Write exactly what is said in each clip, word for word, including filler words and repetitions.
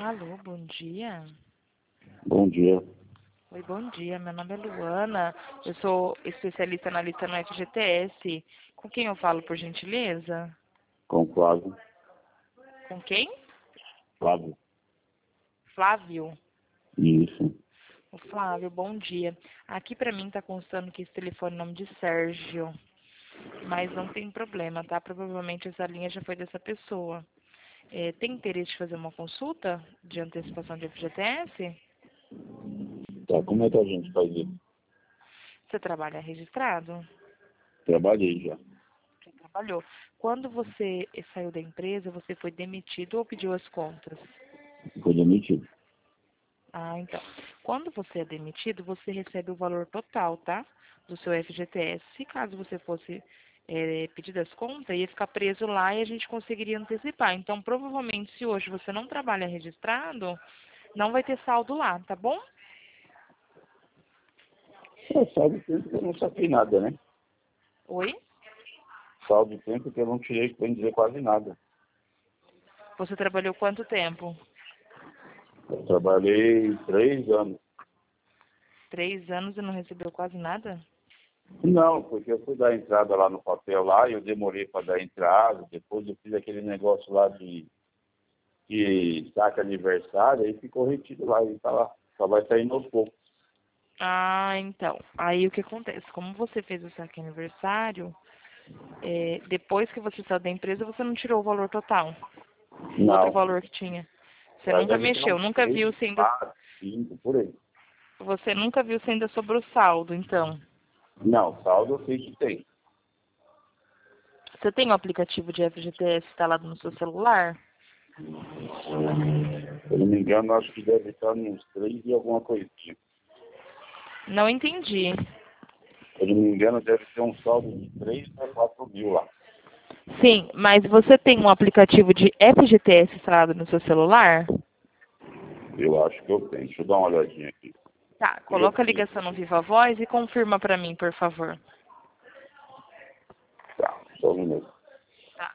Alô, bom dia. Bom dia, Oi, bom dia. Meu nome é Luana. Eu sou especialista analista no F G T S. Com quem eu falo, por gentileza? com Flávio. Com quem? Flávio, Flávio. isso. O Flávio, bom dia. Aqui pra mim tá constando que esse telefone é nome de Sérgio. Mas não tem problema, tá? Provavelmente essa linha já foi dessa pessoa. É, tem interesse de fazer uma consulta de antecipação de F G T S? Tá, como é que a gente faz isso? Você trabalha registrado? Trabalhei já. Você trabalhou. Quando você saiu da empresa, você foi demitido ou pediu as contas? Foi demitido. Ah, então. Quando você é demitido, você recebe o valor total, tá? Do seu F G T S. Se caso você fosse é, pedir as contas, ia ficar preso lá e a gente conseguiria antecipar. Então, provavelmente, se hoje você não trabalha registrado, não vai ter saldo lá, tá bom? É, saldo de tempo que eu não saquei nada, né? Oi? Saldo de tempo que eu não tirei, bem dizer, quase nada. Você trabalhou quanto tempo? Eu trabalhei três anos. Três anos e não recebeu quase nada? Não, porque eu fui dar entrada lá no papel lá, e eu demorei para dar entrada, depois eu fiz aquele negócio lá de que saca aniversário, aí ficou retido lá, e tá lá. Só vai sair aos poucos. Ah, então. Aí o que acontece? Como você fez o saque aniversário, é, depois que você saiu da empresa, você não tirou o valor total, o outro Não, valor que tinha. Você já nunca deve ter mexeu, uns nunca três, viu se ainda, quatro, cinco, por aí. você nunca viu se ainda sobrou saldo, então. Não, saldo eu sei que tem. Você tem o aplicativo de F G T S instalado no seu celular? Se eu não me engano, acho que deve estar nos três e alguma coisinha. Não entendi. Se eu não me engano, deve ter um saldo de três a quatro mil lá. Sim, mas você tem um aplicativo de F G T S instalado no seu celular? Eu acho que eu tenho. Deixa eu dar uma olhadinha aqui. Tá, Eu coloca a tenho. ligação no Viva Voz e confirma pra mim, por favor. Tá, só um minuto. Tá.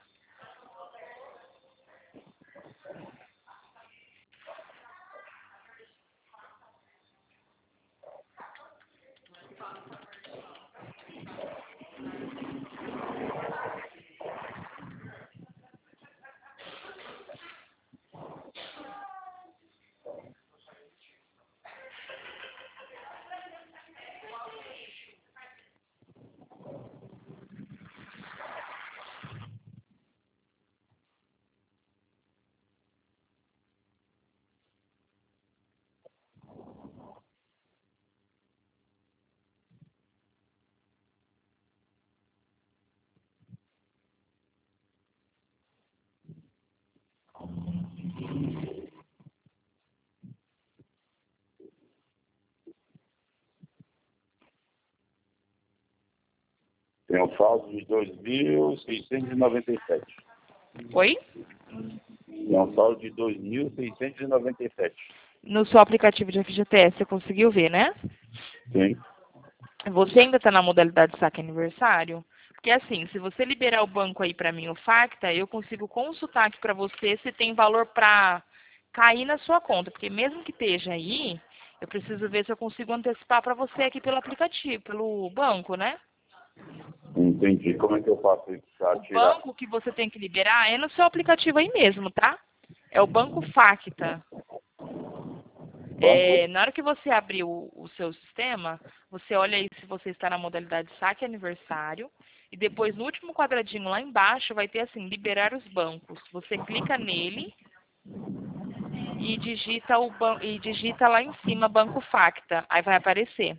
Tem um saldo de dois mil seiscentos e noventa e sete. Oi? Tem um saldo de dois mil seiscentos e noventa e sete. No seu aplicativo de F G T S você conseguiu ver, né? Sim. Você ainda está na modalidade saque aniversário? Porque assim, se você liberar o banco aí para mim, o Facta, eu consigo consultar aqui para você se tem valor para cair na sua conta. Porque mesmo que esteja aí, eu preciso ver se eu consigo antecipar para você aqui pelo aplicativo, pelo banco, né? Entendi. Como é que eu faço isso para O tirar? banco que você tem que liberar é no seu aplicativo aí mesmo, tá? É o Banco Facta. Banco? É, na hora que você abrir o, o seu sistema, você olha aí se você está na modalidade saque aniversário. E depois, no último quadradinho lá embaixo, vai ter assim, liberar os bancos. Você clica nele e digita, o ban e digita lá em cima Banco Facta. Aí vai aparecer.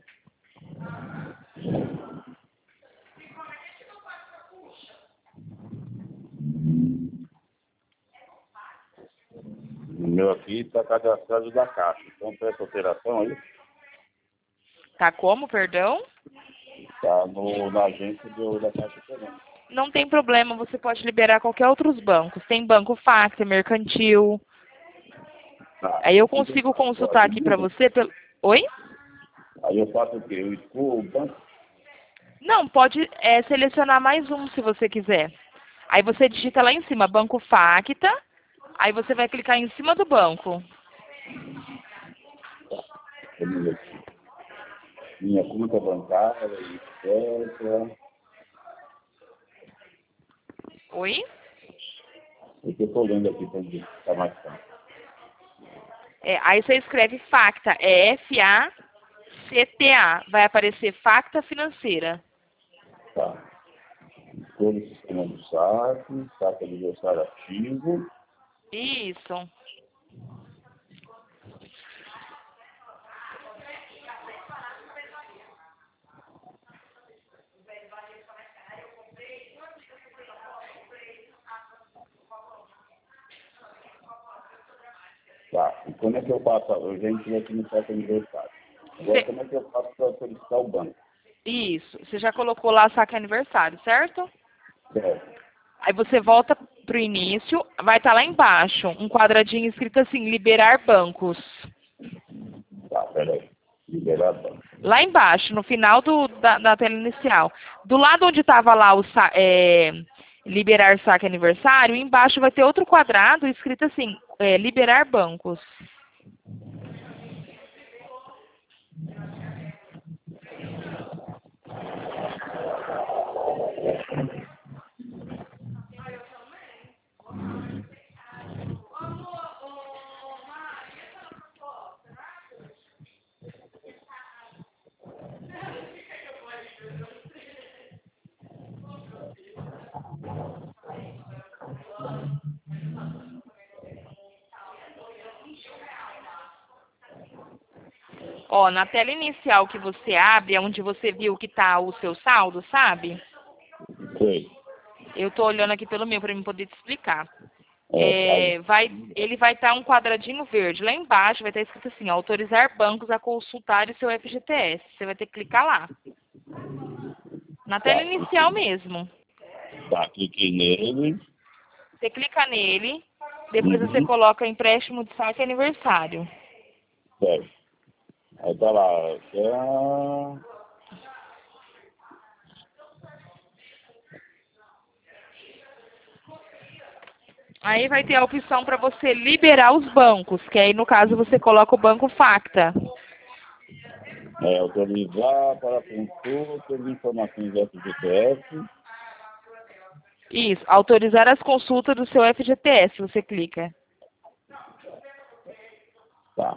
O meu aqui está cadastrado da Caixa. Então, para essa operação aí, Tá como, perdão? está na agência do, da Caixa Econômica. Não tem problema, você pode liberar qualquer outros bancos. Tem Banco Facta, Mercantil. Tá. Aí eu Então, consigo só consultar aqui para ajuda. você pelo... Oi? Aí eu faço o quê? Eu excluo o banco? Não, pode é, selecionar mais um se você quiser. Aí você digita lá em cima, Banco Facta. Aí você vai clicar em cima do banco. Tá, vamos ver aqui. Minha conta bancária, etcétera. Oi? O que eu estou lendo aqui para ver, está mais fácil. É, aí você escreve Facta, é F A C T A. Vai aparecer Facta Financeira. Tá. Todo o sistema do saque, saque aniversário ativo. Isso. Tá. E como é que eu faço? Eu já entrei aqui no saque aniversário. Agora, Cê, como é que eu faço para solicitar o banco? isso. Você já colocou lá saque aniversário, certo? Certo. Aí você volta pro início, vai estar lá embaixo, um quadradinho escrito assim, liberar bancos. Tá, peraí. Liberar banco. Lá embaixo, no final do, da, da tela inicial. Do lado onde estava lá o sa- é, liberar saque aniversário, embaixo vai ter outro quadrado escrito assim, é, liberar bancos. Ó, na tela inicial que você abre, é onde você viu que está o seu saldo, sabe? Sei. Eu tô olhando aqui pelo meu para mim poder te explicar. É, É, vai, ele vai estar um quadradinho verde. Lá embaixo vai estar escrito assim, autorizar bancos a consultar o seu F G T S. Você vai ter que clicar lá. Na tela tá, inicial mesmo. tá, cliquei nele. Você clica nele, depois você Uhum. coloca empréstimo de saque aniversário. Certo. Aí tá lá. Tá... Aí vai ter a opção para você liberar os bancos, que aí no caso você coloca o banco Facta. É, autorizar para consulta de informações do F G T S. Isso, autorizar as consultas do seu F G T S, você clica. Tá.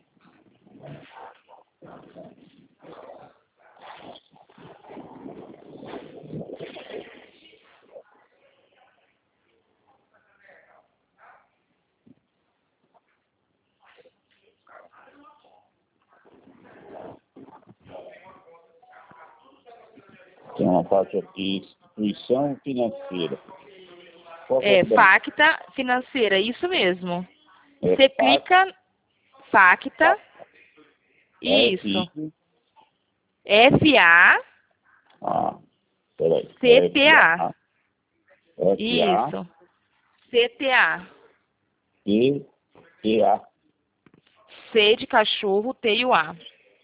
Tem uma parte aqui, instituição financeira. Qual que é É, o banco? Facta financeira, isso mesmo. É Você F A C, clica Facta, isso. F, F A ah, peraí, C T F A. A, F A, Isso. C T A. C, T, A. C de cachorro, T e o A.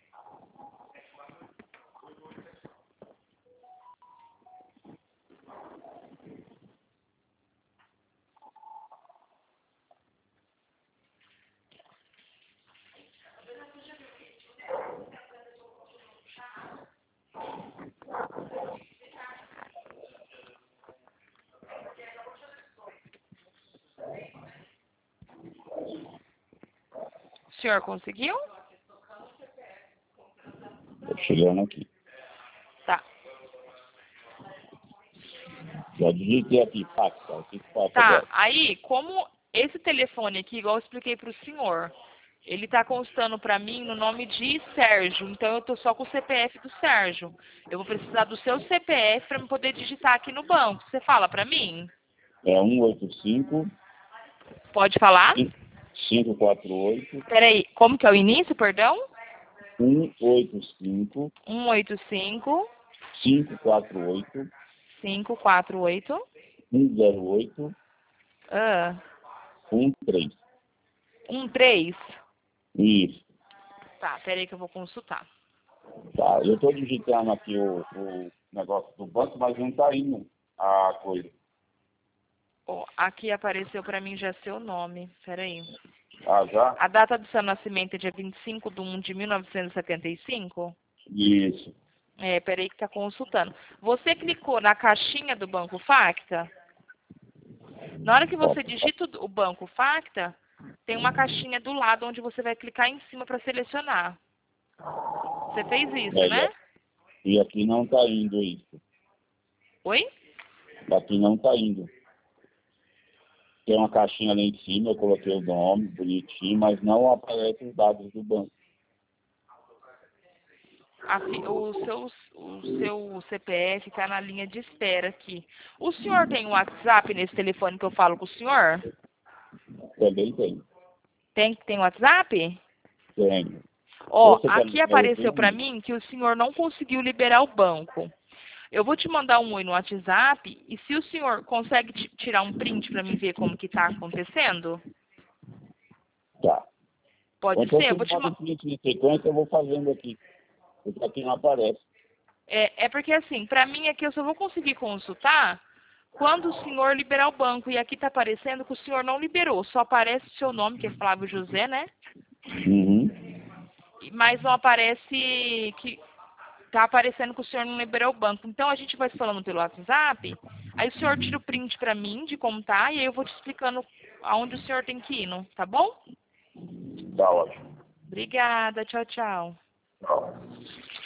O senhor conseguiu? Tô chegando aqui. Tá. Já digitei aqui, faxa. O que que faço Tá. agora? Aí, como esse telefone aqui, igual eu expliquei para o senhor, ele tá constando para mim no nome de Sérgio. Então eu tô só com o C P F do Sérgio. Eu vou precisar do seu C P F para me poder digitar aqui no banco. Você fala para mim? É um oito cinco, Pode falar? cinco quatro oito, Peraí, como que é o início, perdão? um oito cinco, um oito cinco, cinco quatro oito, cinco quatro oito, um zero oito, ah, um três. um três. Isso. Tá, peraí que eu vou consultar. Tá, eu estou digitando aqui o, o negócio do banco, mas não está indo a coisa. Ó, aqui apareceu para mim já seu nome. Peraí. Ah, já? A data do seu nascimento é dia vinte e cinco de um de mil novecentos e setenta e cinco? Isso. É, peraí que tá consultando. Você clicou na caixinha do Banco Facta? Na hora que você digita o Banco Facta, tem uma caixinha do lado onde você vai clicar em cima para selecionar. Você fez isso, É, né? e aqui não tá indo isso. Oi? Aqui não tá indo. Tem uma caixinha ali em cima, eu coloquei o nome, bonitinho, mas não aparece os dados do banco. A fi- o, seu, o seu C P F está na linha de espera aqui. O senhor tem um WhatsApp nesse telefone que eu falo com o senhor? Também tem. Tem, tem WhatsApp? Tem. Ó, Você quer aqui me apareceu para telefone? mim que o senhor não conseguiu liberar o banco. Eu vou te mandar um oi no WhatsApp e se o senhor consegue ti- tirar um print para mim ver como que está acontecendo? Tá. Ou Pode então ser? Eu você vou me te manda ma- um print de sequência, eu vou fazendo aqui. Porque aqui não aparece. é, é porque assim, para mim aqui eu só vou conseguir consultar quando o senhor liberar o banco. E aqui está aparecendo que o senhor não liberou. Só aparece o seu nome, que é Flávio José, né? Uhum. E- Mas não aparece que tá aparecendo que o senhor não liberou o banco. Então a gente vai se falando pelo WhatsApp. Aí o senhor tira o print para mim de como tá e aí eu vou te explicando aonde o senhor tem que ir, não? Tá bom? Tá ótimo. Obrigada. Tchau, tchau. Tchau.